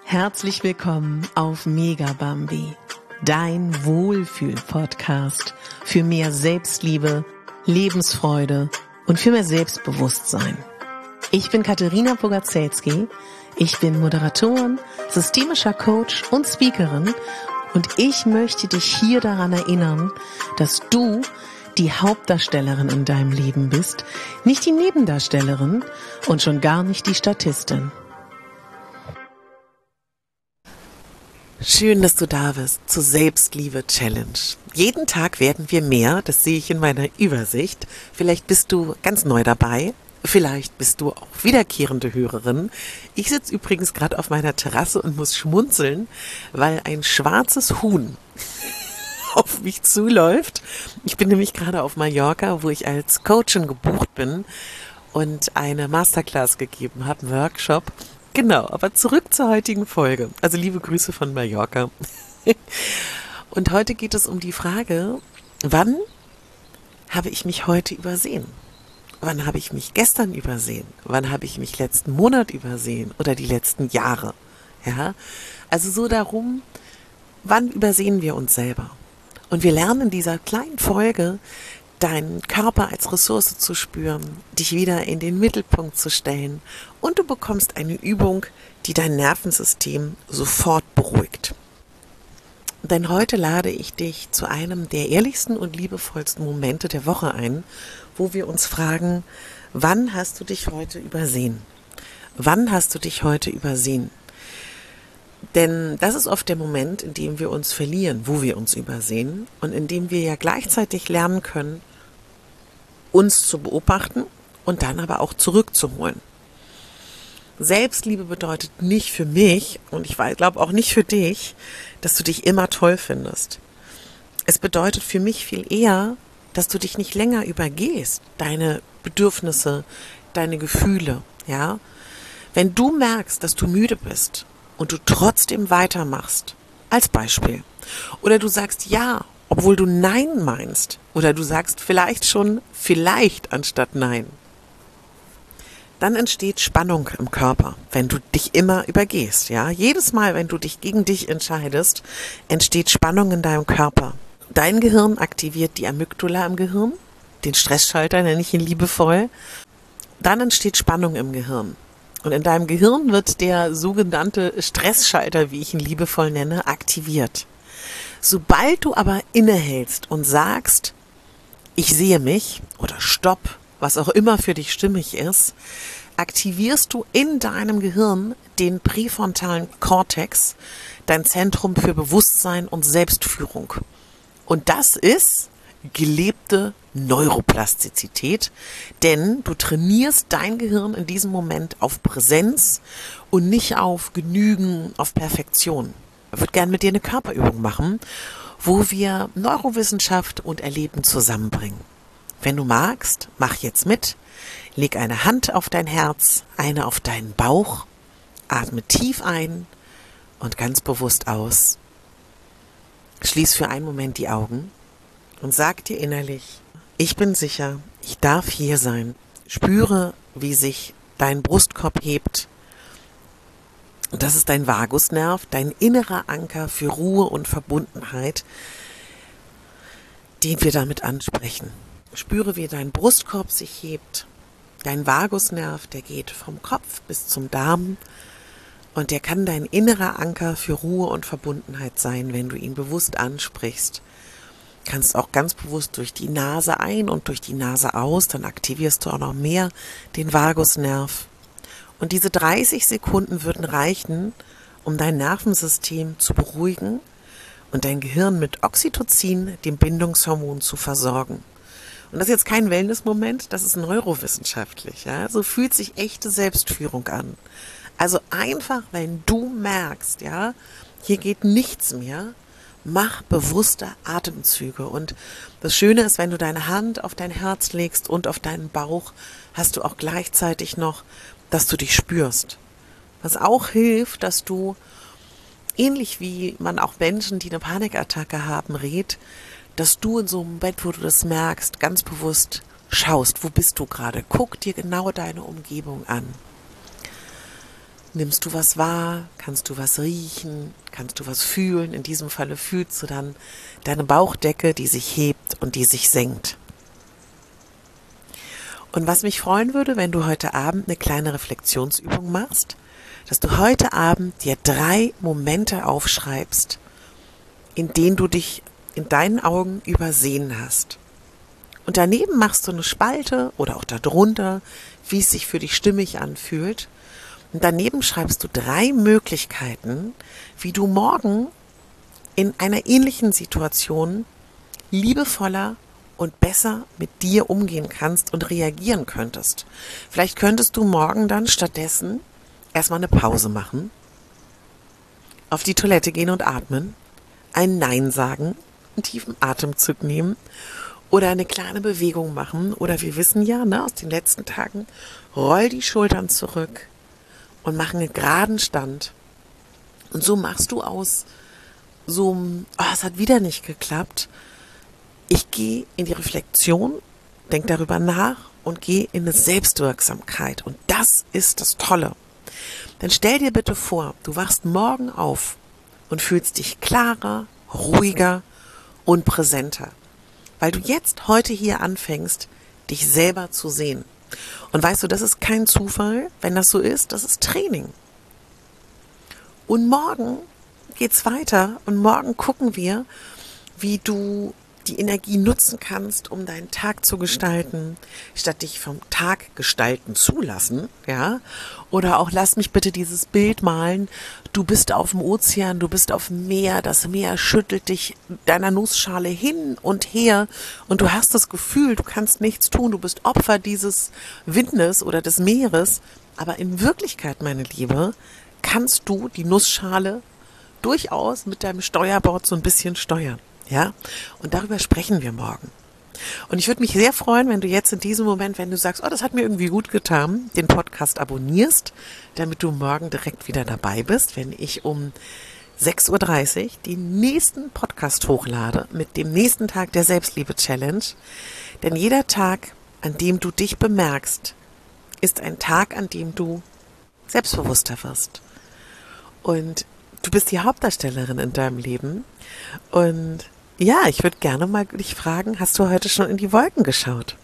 Herzlich willkommen auf Mega Bambi, dein Wohlfühl-Podcast für mehr Selbstliebe, Lebensfreude und für mehr Selbstbewusstsein. Ich bin Katharina Bogaczewski, ich bin Moderatorin, systemischer Coach und Speakerin und ich möchte dich hier daran erinnern, dass du die Hauptdarstellerin in deinem Leben bist, nicht die Nebendarstellerin und schon gar nicht die Statistin. Schön, dass du da bist zur Selbstliebe-Challenge. Jeden Tag werden wir mehr, das sehe ich in meiner Übersicht. Vielleicht bist du ganz neu dabei, vielleicht bist du auch wiederkehrende Hörerin. Ich sitze übrigens gerade auf meiner Terrasse und muss schmunzeln, weil ein schwarzes Huhn auf mich zuläuft. Ich bin nämlich gerade auf Mallorca, wo ich als Coachin gebucht bin und eine Masterclass gegeben habe, einen Workshop. Genau, aber zurück zur heutigen Folge. Also liebe Grüße von Mallorca. Und heute geht es um die Frage, wann habe ich mich heute übersehen? Wann habe ich mich gestern übersehen? Wann habe ich mich letzten Monat übersehen oder die letzten Jahre? Ja, also so darum, wann übersehen wir uns selber? Und wir lernen in dieser kleinen Folge, deinen Körper als Ressource zu spüren, dich wieder in den Mittelpunkt zu stellen und du bekommst eine Übung, die dein Nervensystem sofort beruhigt. Denn heute lade ich dich zu einem der ehrlichsten und liebevollsten Momente der Woche ein, wo wir uns fragen, wann hast du dich heute übersehen? Wann hast du dich heute übersehen? Denn das ist oft der Moment, in dem wir uns verlieren, wo wir uns übersehen und in dem wir ja gleichzeitig lernen können, uns zu beobachten und dann aber auch zurückzuholen. Selbstliebe bedeutet nicht für mich und ich glaube auch nicht für dich, dass du dich immer toll findest. Es bedeutet für mich viel eher, dass du dich nicht länger übergehst, deine Bedürfnisse, deine Gefühle, ja. Wenn du merkst, dass du müde bist und du trotzdem weitermachst, als Beispiel, oder du sagst ja, obwohl du Nein meinst, oder du sagst vielleicht schon vielleicht anstatt Nein, dann entsteht Spannung im Körper, wenn du dich immer übergehst, ja. Jedes Mal, wenn du dich gegen dich entscheidest, entsteht Spannung in deinem Körper. Dein Gehirn aktiviert die Amygdala im Gehirn, den Stressschalter nenne ich ihn liebevoll. Dann entsteht Spannung im Gehirn. Und in deinem Gehirn wird der sogenannte Stressschalter, wie ich ihn liebevoll nenne, aktiviert. Sobald du aber innehältst und sagst, ich sehe mich oder stopp, was auch immer für dich stimmig ist, aktivierst du in deinem Gehirn den präfrontalen Kortex, dein Zentrum für Bewusstsein und Selbstführung. Und das ist gelebte Neuroplastizität, denn du trainierst dein Gehirn in diesem Moment auf Präsenz und nicht auf Genügen, auf Perfektion. Ich würde gerne mit dir eine Körperübung machen, wo wir Neurowissenschaft und Erleben zusammenbringen. Wenn du magst, mach jetzt mit, leg eine Hand auf dein Herz, eine auf deinen Bauch, atme tief ein und ganz bewusst aus. Schließ für einen Moment die Augen und sag dir innerlich, ich bin sicher, ich darf hier sein. Spüre, wie sich dein Brustkorb hebt. Und das ist dein Vagusnerv, dein innerer Anker für Ruhe und Verbundenheit, den wir damit ansprechen. Spüre, wie dein Brustkorb sich hebt. Dein Vagusnerv, der geht vom Kopf bis zum Darm und der kann dein innerer Anker für Ruhe und Verbundenheit sein, wenn du ihn bewusst ansprichst. Kannst auch ganz bewusst durch die Nase ein und durch die Nase aus, dann aktivierst du auch noch mehr den Vagusnerv. Und diese 30 Sekunden würden reichen, um dein Nervensystem zu beruhigen und dein Gehirn mit Oxytocin, dem Bindungshormon, zu versorgen. Und das ist jetzt kein Wellness-Moment, das ist neurowissenschaftlich. Ja? So fühlt sich echte Selbstführung an. Also einfach, wenn du merkst, ja, hier geht nichts mehr, mach bewusste Atemzüge. Und das Schöne ist, wenn du deine Hand auf dein Herz legst und auf deinen Bauch, hast du auch gleichzeitig noch, dass du dich spürst. Was auch hilft, dass du, ähnlich wie man auch Menschen, die eine Panikattacke haben, rät, dass du in so einem Bett, wo du das merkst, ganz bewusst schaust, wo bist du gerade? Guck dir genau deine Umgebung an. Nimmst du was wahr? Kannst du was riechen? Kannst du was fühlen? In diesem Falle fühlst du dann deine Bauchdecke, die sich hebt und die sich senkt. Und was mich freuen würde, wenn du heute Abend eine kleine Reflexionsübung machst, dass du heute Abend dir 3 Momente aufschreibst, in denen du dich in deinen Augen übersehen hast. Und daneben machst du eine Spalte oder auch darunter, wie es sich für dich stimmig anfühlt. Und daneben schreibst du 3 Möglichkeiten, wie du morgen in einer ähnlichen Situation liebevoller und besser mit dir umgehen kannst und reagieren könntest. Vielleicht könntest du morgen dann stattdessen erstmal eine Pause machen, auf die Toilette gehen und atmen, ein Nein sagen, einen tiefen Atemzug nehmen oder eine kleine Bewegung machen. Oder wir wissen ja, aus den letzten Tagen, roll die Schultern zurück und mach einen geraden Stand. Und so machst du aus so, es hat wieder nicht geklappt. Ich gehe in die Reflexion, denk darüber nach und gehe in eine Selbstwirksamkeit. Und das ist das Tolle. Dann stell dir bitte vor, du wachst morgen auf und fühlst dich klarer, ruhiger und präsenter. Weil du jetzt heute hier anfängst, dich selber zu sehen. Und weißt du, das ist kein Zufall, wenn das so ist, das ist Training. Und morgen geht's weiter und morgen gucken wir, wie du die Energie nutzen kannst, um deinen Tag zu gestalten, statt dich vom Tag gestalten zu lassen, ja? Oder auch lass mich bitte dieses Bild malen. Du bist auf dem Ozean, du bist auf dem Meer, das Meer schüttelt dich deiner Nussschale hin und her und du hast das Gefühl, du kannst nichts tun, du bist Opfer dieses Windes oder des Meeres, aber in Wirklichkeit, meine Liebe, kannst du die Nussschale durchaus mit deinem Steuerbord so ein bisschen steuern. Ja, und darüber sprechen wir morgen. Und ich würde mich sehr freuen, wenn du jetzt in diesem Moment, wenn du sagst, das hat mir irgendwie gut getan, den Podcast abonnierst, damit du morgen direkt wieder dabei bist, wenn ich um 6:30 Uhr den nächsten Podcast hochlade mit dem nächsten Tag der Selbstliebe-Challenge. Denn jeder Tag, an dem du dich bemerkst, ist ein Tag, an dem du selbstbewusster wirst. Und du bist die Hauptdarstellerin in deinem Leben. Und ja, ich würde gerne mal dich fragen, hast du heute schon in die Wolken geschaut?